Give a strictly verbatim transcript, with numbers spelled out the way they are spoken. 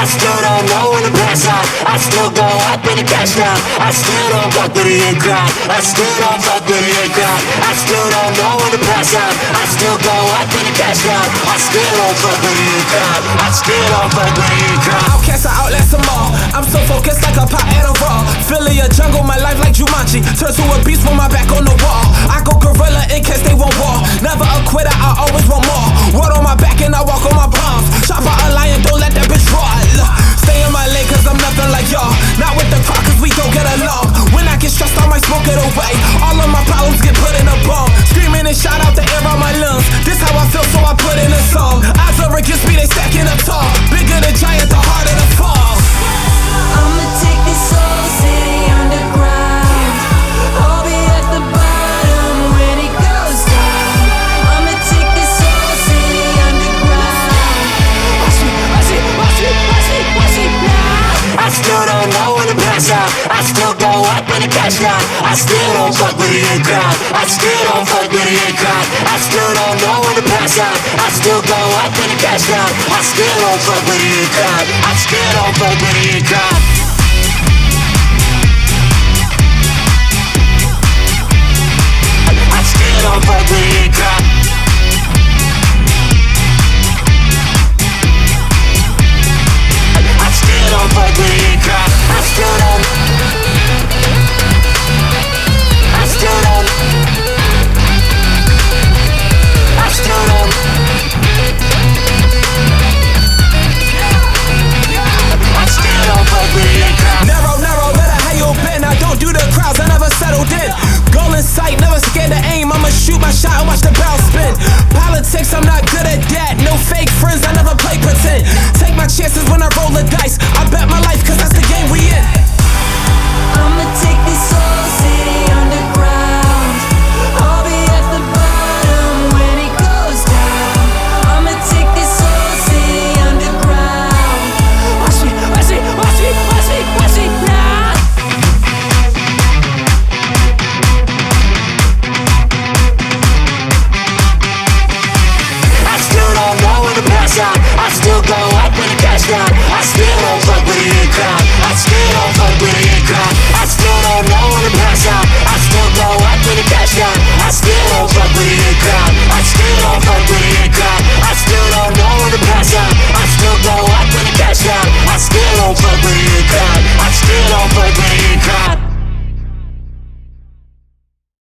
still don't know when to pass out. I still go up in the cash out. I still don't fuck with the in crowd. I still don't fuck with the in crowd. I still don't know when to pass out. I still go up in the cash out. I still don't fuck with the in crowd. I still don't fuck with the in crowd. Outcast, I outlast them all. I'm so focused like a pot at a raw. Philly a jungle, my life like Jumanji. Turn to a beast with my back on the wall. I go gorilla in case they won't war. Never a quitter, I always want more. Word on my back and I walk on my palms. Chop out a lion, don't let that bitch roar. Stay in my lane cause I'm nothing like y'all. Not with the crowd cause we don't get along. When I get stressed I might smoke it away. All of my problems get put in a bomb. Screaming and shout out the air out my lungs. This how I feel so I put in a song. Eyes are against me, they stacking up tall. Bigger the giant, the harder the fall. I'ma take this whole city underground. I'll be at the bottom when it goes down. I'ma take this whole city underground. Watch me, watch it, watch it, watch it, watch it now. I still don't know when to pass out. I still go up in the cash out. I still don't fuck with the in crowd. I still don't fuck with the in crowd. I still don't know when to pass out. I still go up in the cash out. I still don't fuck with the in crowd. I still don't fuck with the in crowd.